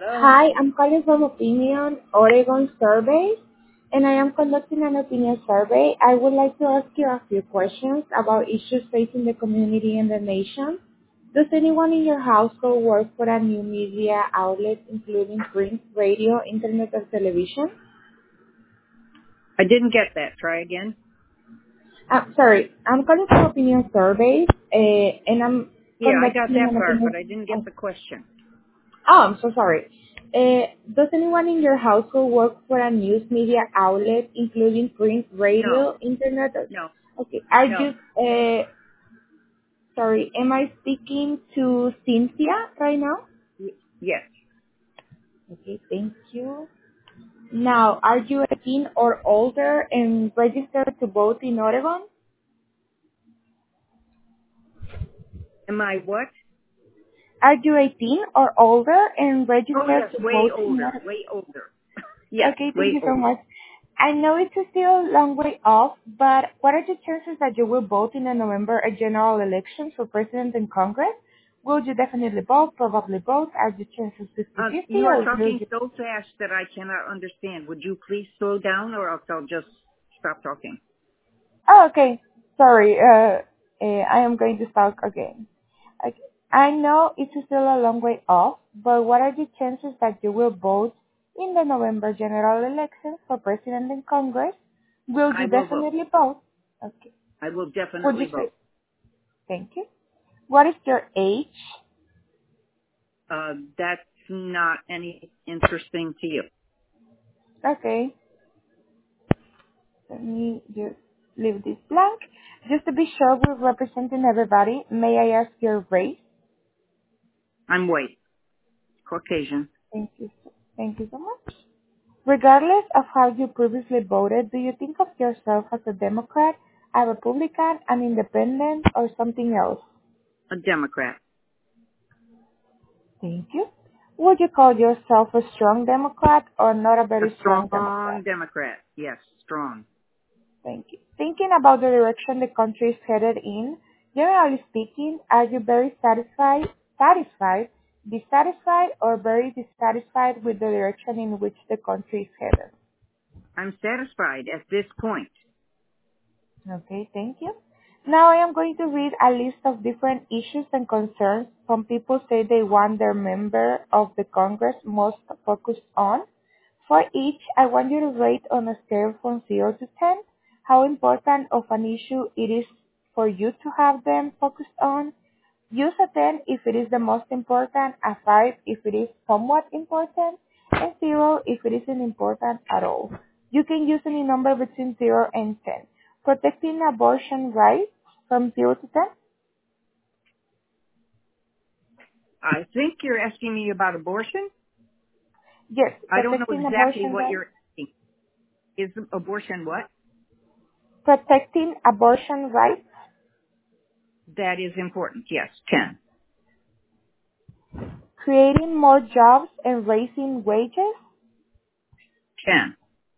Hello? Hi, I'm calling from Opinion Oregon Survey, and I am conducting an opinion survey. I would like to ask you a few questions about issues facing the community and the nation. Does anyone in your household work for a new media outlet, including print, radio, internet, or television? I didn't get that. Try again. Sorry, I'm calling from Opinion Survey, and I'm Yeah, I got conducting that an part, opinion. but I didn't get the question. Oh, I'm so sorry. Does anyone in your household work for a news media outlet, including print, No, radio, internet? no, Okay, I no. just, sorry, am I speaking to Cynthia right now? Yes. Okay, thank you. Now, are you 18 or older and registered to vote in Oregon? Am I what? Are you 18 or older and Oh, registered yes, to way vote in older, Oregon? way older. Yes, Okay, thank way you so older. much. I know it's still a long way off, but what are the chances that you will vote in the November general elections for president and Congress? Will you definitely vote, probably vote? Are the chances 50-50 You are or will talking you... so fast that I cannot understand. Would you please slow down or else I'll just stop talking? Oh, okay. Sorry, I am going to start again. Okay. I know it's still a long way off, but what are the chances that you will vote in the November general elections for president and Congress? Will I you will vote. definitely vote? Okay. I will Would you definitely say, vote. thank you. What is your age? That's not any interesting to you. Okay. Let me just leave this blank. Just to be sure we're representing everybody, may I ask your race? I'm white, Caucasian. Thank you. Thank you so much. Regardless of how you previously voted, do you think of yourself as a Democrat, a Republican, an independent, or something else? A Democrat. Thank you. Would you call yourself a strong Democrat or not a A very strong strong Democrat? Democrat. Yes, strong. Thank you. Thinking about the direction the country is headed in, generally speaking, are you very dissatisfied, or very dissatisfied with the direction in which the country is headed? I'm satisfied at this point. Okay, thank you. Now I am going to read a list of different issues and concerns some people say they want their member of the Congress most focused on. For each, I want you to rate on a scale from 0 to 10 how important of an issue it is for you to have them focused on. Use a 10 if it is the most important, a 5 if it is somewhat important, and 0 if it isn't important at all. You can use any number between 0 and 10. Protecting abortion rights from 0 to 10? I think you're asking me about abortion. Yes, I don't know protecting exactly abortion what rights. you're asking. Is abortion what? Protecting abortion rights. That is important. Yes, 10. Creating more jobs and raising wages. 10.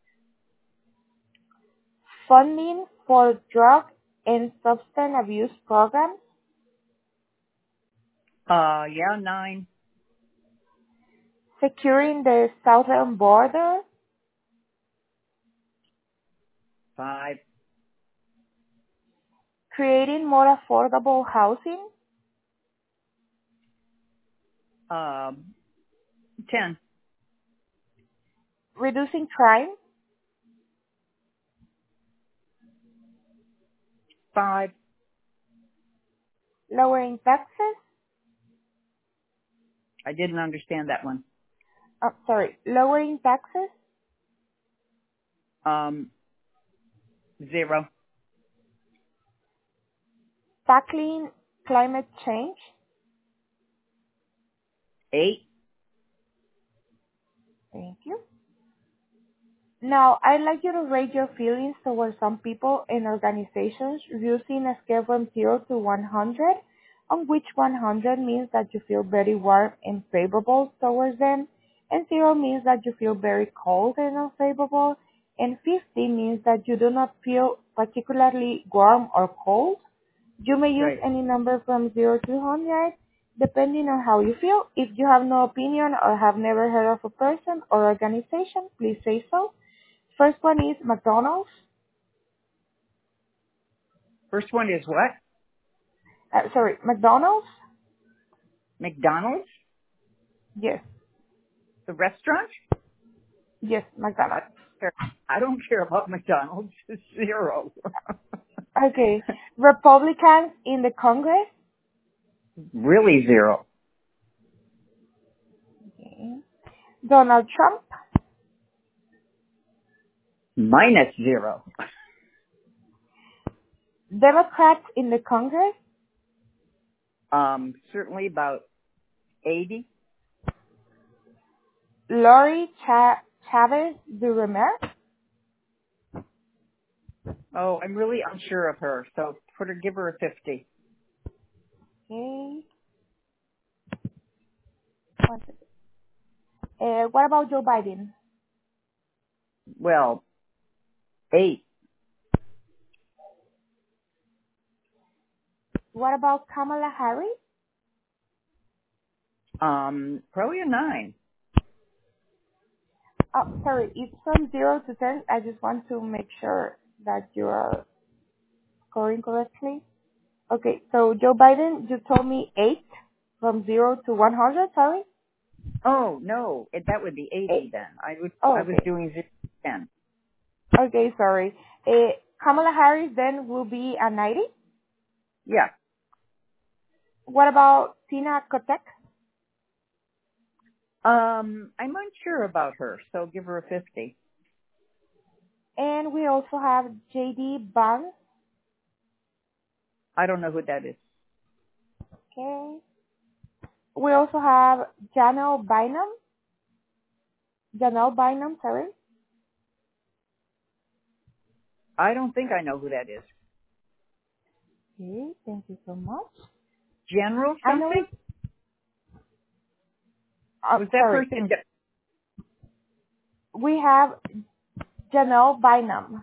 Funding for drug and substance abuse programs. Yeah, 9. Securing the southern border. 5. Creating more affordable housing. 10. Reducing crime. 5. Lowering taxes. I didn't understand that one. Lowering taxes. 0. Tackling climate change. 8. Thank you. Now, I'd like you to rate your feelings towards some people and organizations using a scale from 0 to 100, on which 100 means that you feel very warm and favorable towards them, and 0 means that you feel very cold and unfavorable, and 50 means that you do not feel particularly warm or cold. You may use Right. any number from 0 to 100, depending on how you feel. If you have no opinion or have never heard of a person or organization, please say so. First one is McDonald's. First one is what? McDonald's? McDonald's? Yes. The restaurant? Yes, I McDonald's. don't care, I don't care about McDonald's. It's zero. Okay. Republicans in the Congress? Really zero. Okay. Donald Trump? Minus zero. Democrats in the Congress? Certainly about 80. Lori Chavez Duremer? Oh, I'm really unsure of her, so give her a 50. Okay. One second. What about Joe Biden? Well, 8. What about Kamala Harris? Probably a 9. Oh, sorry, it's from 0 to 10. I just want to make sure that you are scoring correctly. Okay, so Joe Biden, you told me 8 from 0 to 100, sorry? Oh, no, that would be 80 8. then. I Oh, was okay. doing 0 to 10. Okay, sorry. Kamala Harris then will be a 90. Yeah. What about Tina Kotek? I'm unsure about her, so give her a 50. And we also have JD Vance. I don't know who that is. Okay. We also have Janelle Bynum. Janelle Bynum, sorry. I don't think I know who that is. Okay, thank you so much. General I know something? it. Was that Sorry. person? We have Janelle Bynum.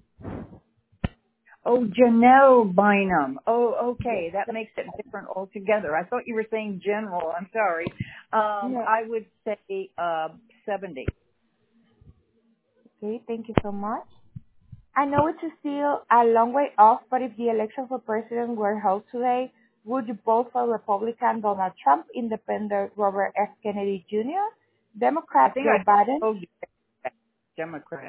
Oh, Janelle Bynum. Oh, Yes. okay. That makes it different altogether. I thought you were saying general. I'm sorry. No. I would say 70. Okay, thank you so much. I know it's still a long way off, but if the election for president were held today, would you vote for Republican Donald Trump, Independent Robert F. Kennedy Jr., I Democrat think Joe I Biden? told you that. Democrat.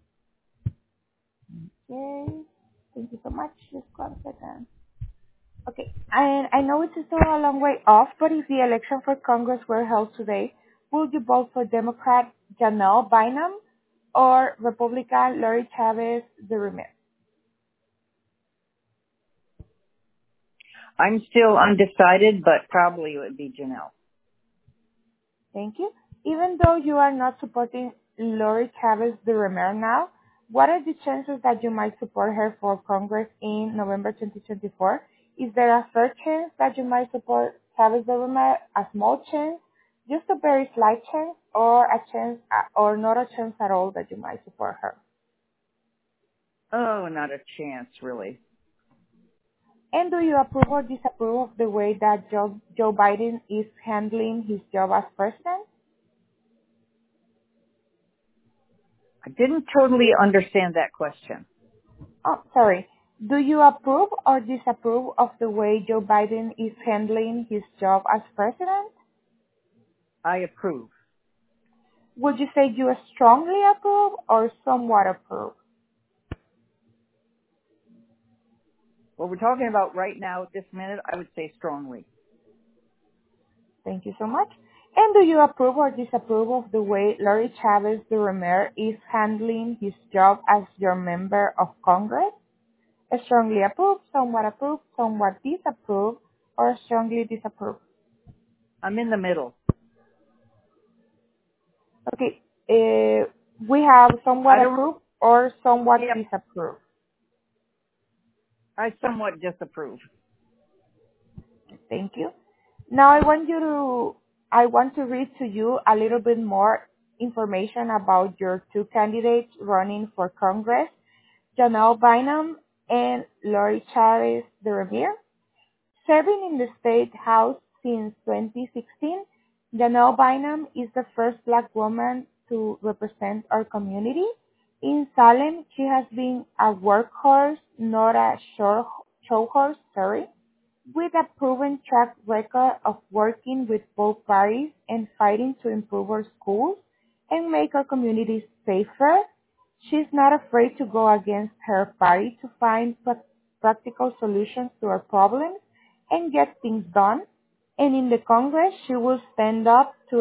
Okay, thank you so much. Just 1 second. Okay, and I know it's still a long way off, but if the election for Congress were held today, would you vote for Democrat Janelle Bynum or Republican Lori Chavez Duremer? I'm still undecided, but probably it would be Janelle. Thank you. Even though you are not supporting Lori Chavez Duremer now, what are the chances that you might support her for Congress in November 2024? Is there a fair chance that you might support Chavez Duremer, a small chance, just a very slight chance, or a chance, or not a chance at all that you might support her? Oh, not a chance, really. And do you approve or disapprove of the way that Joe Biden is handling his job as president? I didn't totally understand that question. Oh, sorry. Do you approve or disapprove of the way Joe Biden is handling his job as president? I approve. Would you say you strongly approve or somewhat approve? What we're talking about right now at this minute, I would say strongly. Thank you so much. And do you approve or disapprove of the way Lori Chavez Duremer is handling his job as your member of Congress? Strongly approve, somewhat disapprove, or strongly disapprove? I'm in the middle. Okay, we have somewhat I don't. approve or somewhat Yeah, disapprove. I somewhat disapprove. Thank you. Now I want to read to you a little bit more information about your two candidates running for Congress, Janelle Bynum and Lori Chavez Duremer. Serving in the State House since 2016. Janelle Bynum is the first Black woman to represent our community. In Salem, she has been a workhorse, not a show horse, with a proven track record of working with both parties and fighting to improve our schools and make our communities safer. She's not afraid to go against her party to find practical solutions to our problems and get things done. And in the Congress, she will stand up to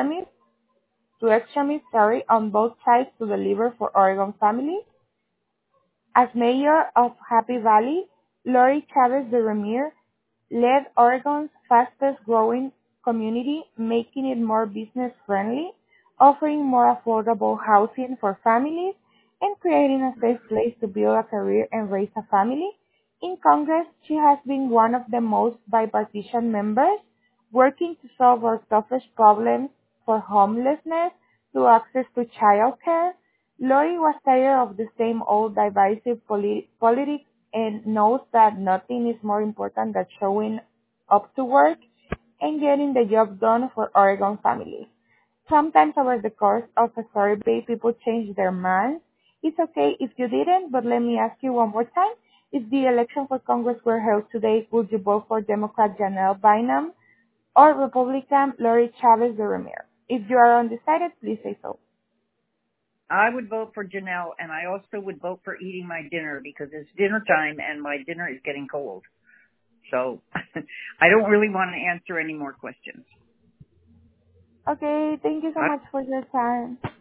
extremists, on both sides to deliver for Oregon families. As mayor of Happy Valley, Lori Chavez de Remier led Oregon's fastest growing community, making it more business friendly, offering more affordable housing for families, and creating a safe place to build a career and raise a family. In Congress, she has been one of the most bipartisan members, working to solve our toughest problems for homelessness to access to child care. Lori was tired of the same old divisive politics and knows that nothing is more important than showing up to work and getting the job done for Oregon families. Sometimes over the course of a survey, people change their minds. It's okay if you didn't, but let me ask you one more time. If the election for Congress were held today, would you vote for Democrat Janelle Bynum or Republican Lori Chavez de Remier? If you are undecided, please say so. I would vote for Janelle, and I also would vote for eating my dinner because it's dinner time and my dinner is getting cold. So I don't really want to answer any more questions. Okay, thank you so much for your time.